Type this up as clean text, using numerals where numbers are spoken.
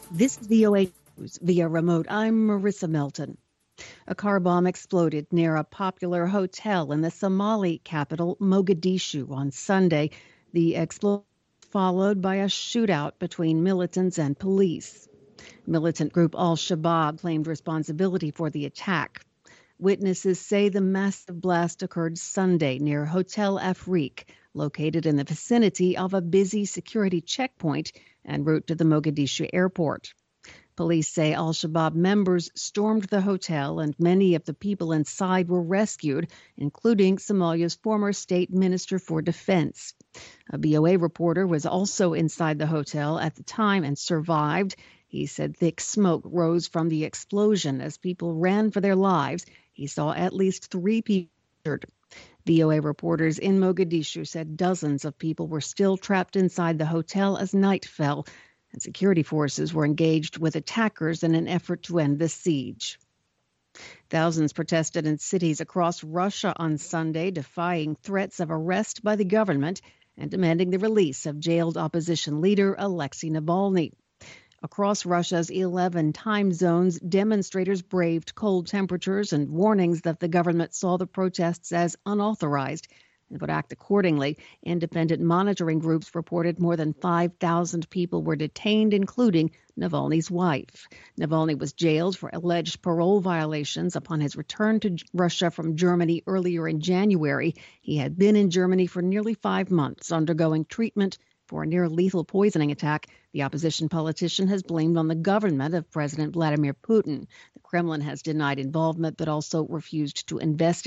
This is VOA News via remote. I'm Marissa Melton. A car bomb exploded near a popular hotel in the Somali capital, Mogadishu, on Sunday. The explosion was followed by a shootout between militants and police. Militant group Al-Shabaab claimed responsibility for the attack. Witnesses say the massive blast occurred Sunday near Hotel Afrique, located in the vicinity of a busy security checkpoint en route to the Mogadishu airport. Police say Al-Shabaab members stormed the hotel and many of the people inside were rescued, including Somalia's former state minister for defense. A BOA reporter was also inside the hotel at the time and survived. He said thick smoke rose from the explosion as people ran for their lives. He saw at least 3 people injured. VOA reporters in Mogadishu said dozens of people were still trapped inside the hotel as night fell, and security forces were engaged with attackers in an effort to end the siege. Thousands protested in cities across Russia on Sunday, defying threats of arrest by the government and demanding the release of jailed opposition leader Alexei Navalny. Across Russia's 11 time zones, demonstrators braved cold temperatures and warnings that the government saw the protests as unauthorized and would act accordingly. Independent monitoring groups reported more than 5,000 people were detained, including Navalny's wife. Navalny was jailed for alleged parole violations upon his return to Russia from Germany earlier in January. He had been in Germany for nearly 5 months, undergoing treatment for a near-lethal poisoning attack the opposition politician has blamed on the government of President Vladimir Putin. The Kremlin has denied involvement but also refused to investigate